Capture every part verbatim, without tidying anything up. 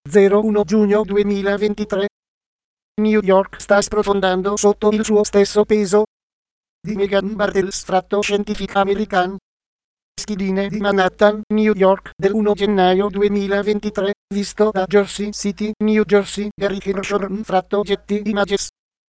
zero uno giugno duemilaventitré. New York sta sprofondando sotto il suo stesso peso. Di Megan Bartels, tratto Scientific American. Schedine di Manhattan, New York, del primo gennaio duemilaventitré, visto da Jersey City, New Jersey, Gary Hirshhorn, tratto Getty Images.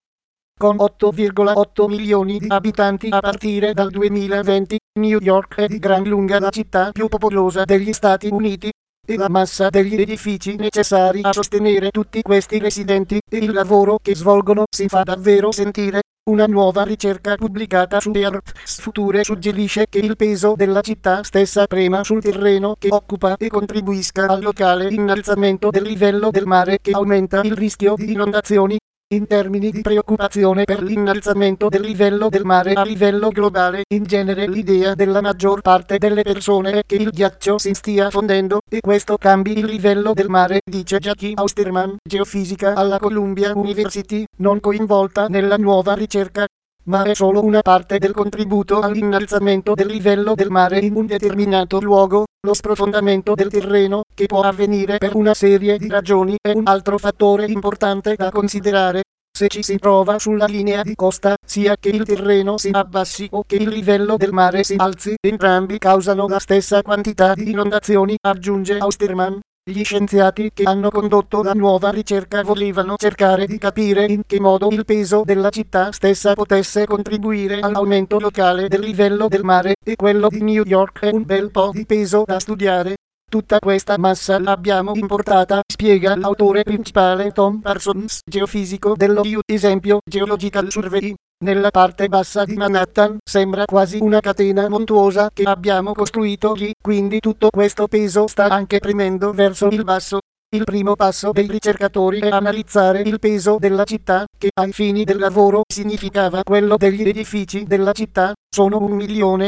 Con otto virgola otto milioni di abitanti a partire dal duemilaventi, New York è di gran lunga la città più popolosa degli Stati Uniti, e la massa degli edifici necessari a sostenere tutti questi residenti e il lavoro che svolgono si fa davvero sentire. Una nuova ricerca pubblicata su Earth Future suggerisce che il peso della città stessa prema sul terreno che occupa e contribuisca al locale innalzamento del livello del mare, che aumenta il rischio di inondazioni. In termini di preoccupazione per l'innalzamento del livello del mare a livello globale, in genere l'idea della maggior parte delle persone è che il ghiaccio si stia fondendo, e questo cambi il livello del mare, dice Jackie Austerman, geofisica alla Columbia University, non coinvolta nella nuova ricerca, ma è solo una parte del contributo all'innalzamento del livello del mare in un determinato luogo. Lo sprofondamento del terreno, che può avvenire per una serie di ragioni, è un altro fattore importante da considerare. Se ci si trova sulla linea di costa, sia che il terreno si abbassi o che il livello del mare si alzi, entrambi causano la stessa quantità di inondazioni, aggiunge Austerman. Gli scienziati che hanno condotto la nuova ricerca volevano cercare di capire in che modo il peso della città stessa potesse contribuire all'aumento locale del livello del mare, e quello di New York è un bel po' di peso da studiare. Tutta questa massa l'abbiamo importata, spiega l'autore principale Tom Parsons, geofisico dello U Esempio Geological Survey. Nella parte bassa di Manhattan sembra quasi una catena montuosa che abbiamo costruito lì, quindi tutto questo peso sta anche premendo verso il basso. Il primo passo dei ricercatori è analizzare il peso della città, che ai fini del lavoro significava quello degli edifici della città. Sono un milione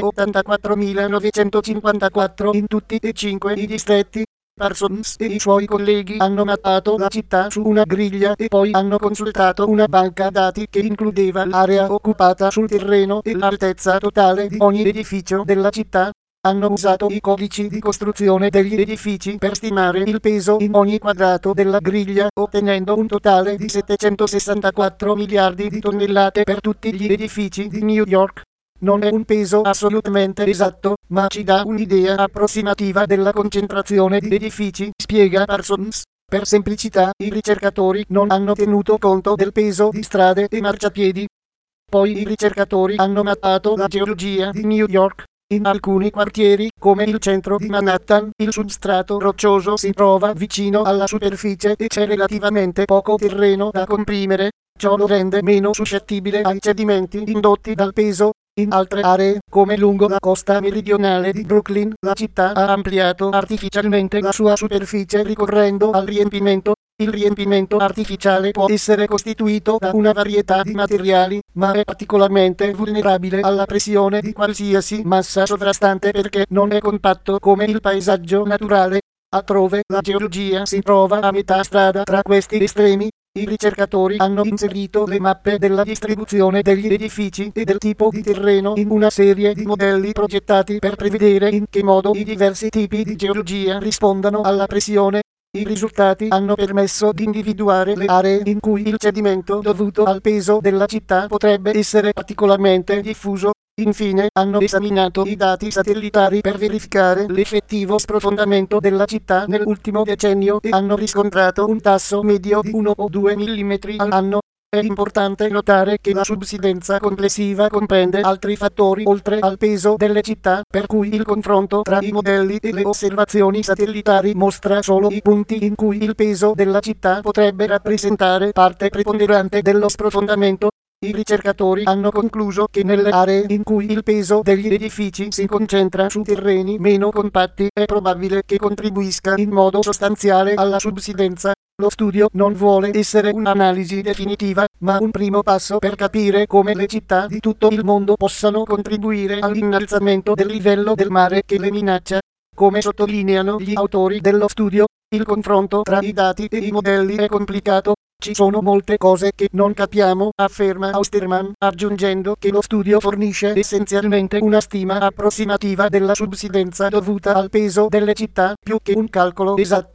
ottantaquattromilanovecentocinquantaquattro in tutti e cinque i distretti. Parsons e i suoi colleghi hanno mappato la città su una griglia e poi hanno consultato una banca dati che includeva l'area occupata sul terreno e l'altezza totale di ogni edificio della città. Hanno usato i codici di costruzione degli edifici per stimare il peso in ogni quadrato della griglia, ottenendo un totale di settecentosessantaquattro miliardi di tonnellate per tutti gli edifici di New York. Non è un peso assolutamente esatto, ma ci dà un'idea approssimativa della concentrazione di edifici, spiega Parsons. Per semplicità, i ricercatori non hanno tenuto conto del peso di strade e marciapiedi. Poi i ricercatori hanno mappato la geologia di New York. In alcuni quartieri, come il centro di Manhattan, il substrato roccioso si trova vicino alla superficie e c'è relativamente poco terreno da comprimere. Ciò lo rende meno suscettibile ai cedimenti indotti dal peso. In altre aree, come lungo la costa meridionale di Brooklyn, la città ha ampliato artificialmente la sua superficie ricorrendo al riempimento. Il riempimento artificiale può essere costituito da una varietà di materiali, ma è particolarmente vulnerabile alla pressione di qualsiasi massa sovrastante perché non è compatto come il paesaggio naturale. Altrove, la geologia si trova a metà strada tra questi estremi. I ricercatori hanno inserito le mappe della distribuzione degli edifici e del tipo di terreno in una serie di modelli progettati per prevedere in che modo i diversi tipi di geologia rispondano alla pressione. I risultati hanno permesso di individuare le aree in cui il cedimento dovuto al peso della città potrebbe essere particolarmente diffuso. Infine, hanno esaminato i dati satellitari per verificare l'effettivo sprofondamento della città nell'ultimo decennio e hanno riscontrato un tasso medio di uno o due millimetri all'anno. È importante notare che la subsidenza complessiva comprende altri fattori oltre al peso delle città, per cui il confronto tra i modelli e le osservazioni satellitari mostra solo i punti in cui il peso della città potrebbe rappresentare parte preponderante dello sprofondamento. I ricercatori hanno concluso che nelle aree in cui il peso degli edifici si concentra su terreni meno compatti è probabile che contribuisca in modo sostanziale alla subsidenza. Lo studio non vuole essere un'analisi definitiva, ma un primo passo per capire come le città di tutto il mondo possano contribuire all'innalzamento del livello del mare che le minaccia. Come sottolineano gli autori dello studio, il confronto tra i dati e i modelli è complicato. Ci sono molte cose che non capiamo, afferma Austerman, aggiungendo che lo studio fornisce essenzialmente una stima approssimativa della subsidenza dovuta al peso delle città, più che un calcolo esatto.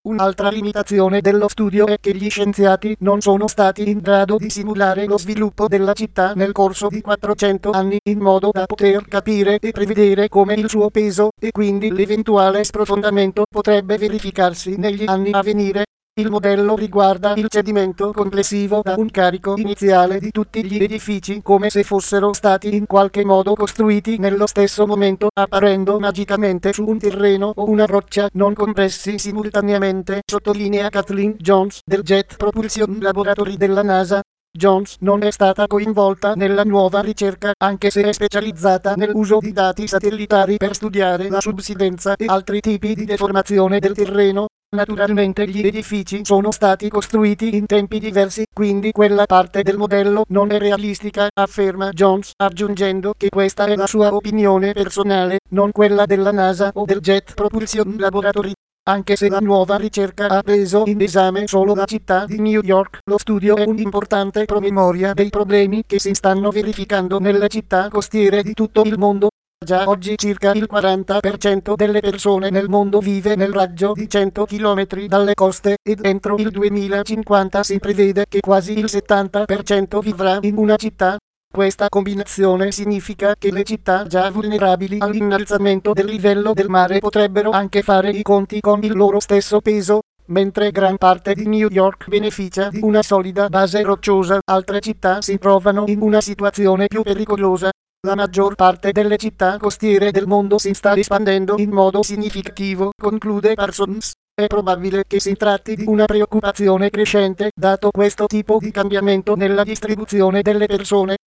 Un'altra limitazione dello studio è che gli scienziati non sono stati in grado di simulare lo sviluppo della città nel corso di quattrocento anni in modo da poter capire e prevedere come il suo peso e quindi l'eventuale sprofondamento potrebbe verificarsi negli anni a venire. Il modello riguarda il cedimento complessivo da un carico iniziale di tutti gli edifici come se fossero stati in qualche modo costruiti nello stesso momento, apparendo magicamente su un terreno o una roccia non compressi simultaneamente, sottolinea Kathleen Jones del Jet Propulsion Laboratory della NASA. Jones non è stata coinvolta nella nuova ricerca, anche se è specializzata nell'uso di dati satellitari per studiare la subsidenza e altri tipi di deformazione del terreno. Naturalmente gli edifici sono stati costruiti in tempi diversi, quindi quella parte del modello non è realistica, afferma Jones, aggiungendo che questa è la sua opinione personale, non quella della NASA o del Jet Propulsion Laboratory. Anche se la nuova ricerca ha preso in esame solo la città di New York, lo studio è un importante promemoria dei problemi che si stanno verificando nelle città costiere di tutto il mondo. Già oggi circa il quaranta per cento delle persone nel mondo vive nel raggio di cento chilometri dalle coste, ed entro il duemilacinquanta si prevede che quasi il settanta per cento vivrà in una città. Questa combinazione significa che le città già vulnerabili all'innalzamento del livello del mare potrebbero anche fare i conti con il loro stesso peso. Mentre gran parte di New York beneficia di una solida base rocciosa, altre città si trovano in una situazione più pericolosa. La maggior parte delle città costiere del mondo si sta espandendo in modo significativo, conclude Parsons. È probabile che si tratti di una preoccupazione crescente, dato questo tipo di cambiamento nella distribuzione delle persone.